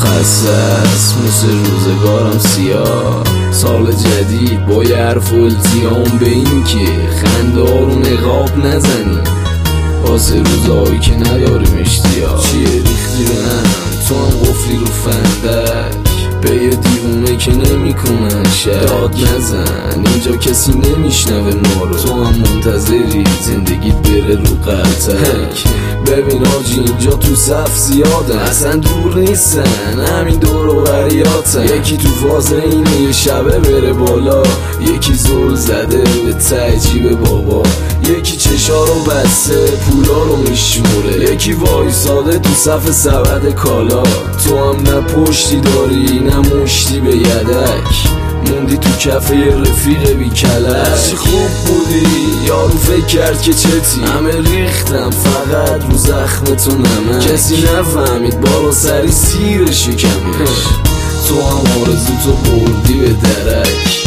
خسته است، مثل روزگارم سیاه. سال جدید با یه حرف و التیام به این که خنده ها رو نقاب نزنی واسه روزهایی که نداریم اشتیاق. چیه ریختی به هم تو هم قفلی رو فندک به یه دیوونه که نمی کنن شک. داد نزن اینجا کسی نمیشنوه ما رو، تو هم منتظری زندگیت بره رو قلتک. ببین آجی اینجا تو صف زیادن، اصلا دور نیستن، همین دور و بریاتن. یکی تو فاز اینه یه شبه بره بالا، یکی زل زده به ته جیب بابا، یکی چشا رو بسته پولا رو میشموره، یکی وایساده تو صف سبد کالا. تو هم نه پشتی داری نه مشتی به یدک، موندی تو کفه یه رفیق بی کلک. خوب بودی یارو فکر کرد که چتی، همه ریختم فقط رو زخمتو نمک. کسی نفهمید بالا سری سیر شکمش، تو هم آرزو تو بردی به درک.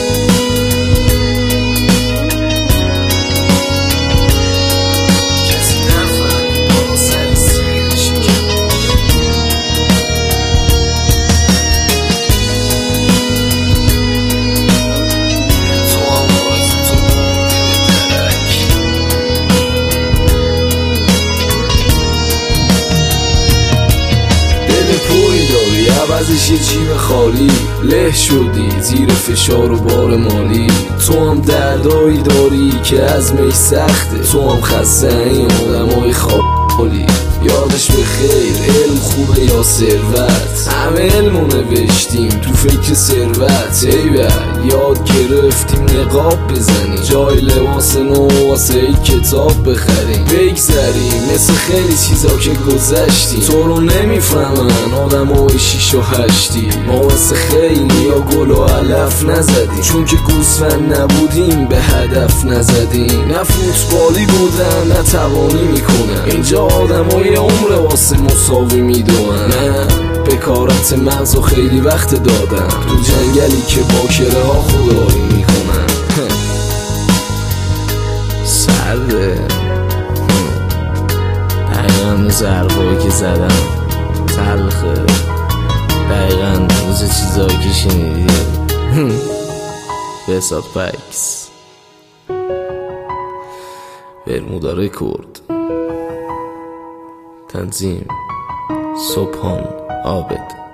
عوضش یه جیب خالی، له شدی زیر فشار و بار مالی. تو هم دردایی داری که عزمش سخته، تو هم خسته این آدمای خالی. یادش به خیر علم خوبه یا ثروت، همه علمو نوشتیم تو فکر ثروت. ایول یاد گرفتیم نقاب بزنیم، جای لباس نو واسه کتاب بخریم. بگذریم مثل خیلی چیزا که گذشتیم، تو رو نمیفهمن آدمای 6 و 8. ما واسه خیلی یا گل و علف نزدیم، چون که گوسفند نبودیم به هدف نزدیم. نه فوتبالی بودن نه توانی میکنن، اینجا آدمای عمر واسه مساوی میدونن. نه بکارت مغز و خیلی وقت دادن تو جنگلی که باکره ها خدایی میکنن. سرده دقیقا ضربایی که زدم تلخه، دقیقا مثل چیزایی که شنیدی. بسات پکس برمودا رکورد، تنظیم صبحان عابد.